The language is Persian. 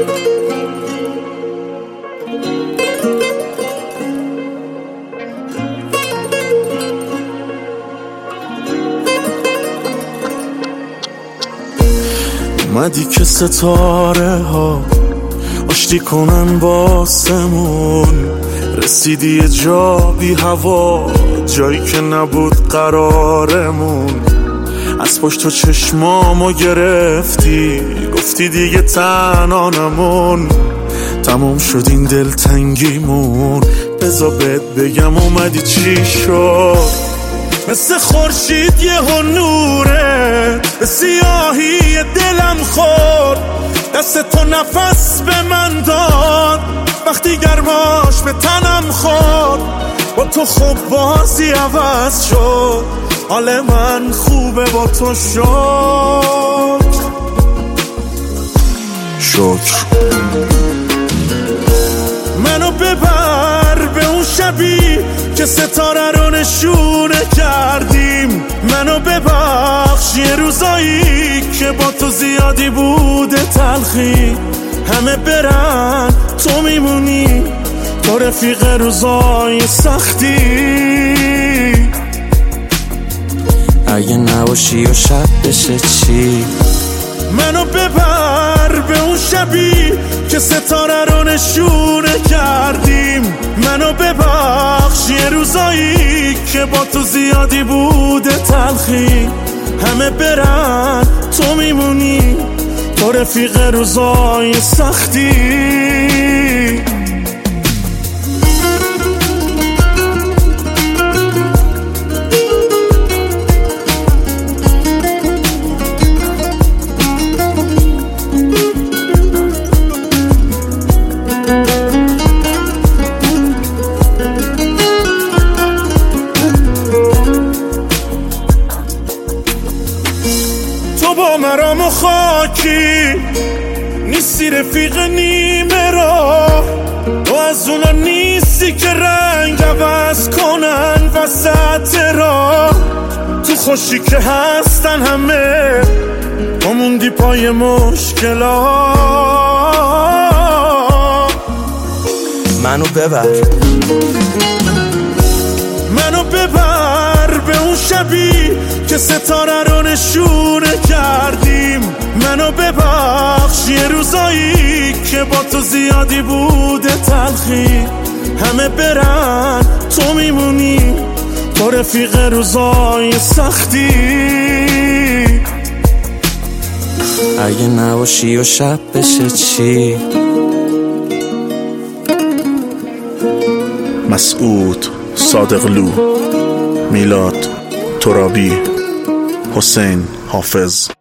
اومدی که ستاره ها آشتی کنن باسمون، رسیدی یه جا بی هوا، جایی که نبود قرارمون. از پشت تو چشمامو گرفتی، گفتی دیگه تنها نمون. تموم شد این دلتنگیمون، بذار بهت بگم اومدی چی شد. مثل خورشید یه نوره به سیاهی دلم خورد، دست تو نفس به من داد وقتی گرماش به تنم خورد. با تو خوب بازی عوض شد، حال من خوبه با تو شکر. منو ببر به اون شبی که ستاره رو نشونه کردیم، منو ببخش یه روزایی که با تو زیادی بوده تلخی. همه برن تو میمونی، تو رفیق روزای سختی. اگه نباشی و شب بشه چی؟ منو ببر به اون شبی که ستاره رو نشونه کردیم، منو ببخش یه روزایی که با تو زیادی بوده تلخی. همه برن تو میمونی، تو رفیق روزای سختی. تو با مرام و خاکی نیستی، رفیق نیمه را. تو از اونا نیستی که رنگ عوض کنن وسط را. تو خوشی که هستن همه، تو موندی پای مشکلات. منو ببر به اون شبی که ستاره رو نشونه کردیم، منو ببخش یه روزایی که با تو زیادی بوده تلخی. همه برن تو میمونی، تو رفیق روزای سختی. اگه نباشی و شب بشه چی؟ مسعود صادقلو، میلاد ترابی، حسین حافظ.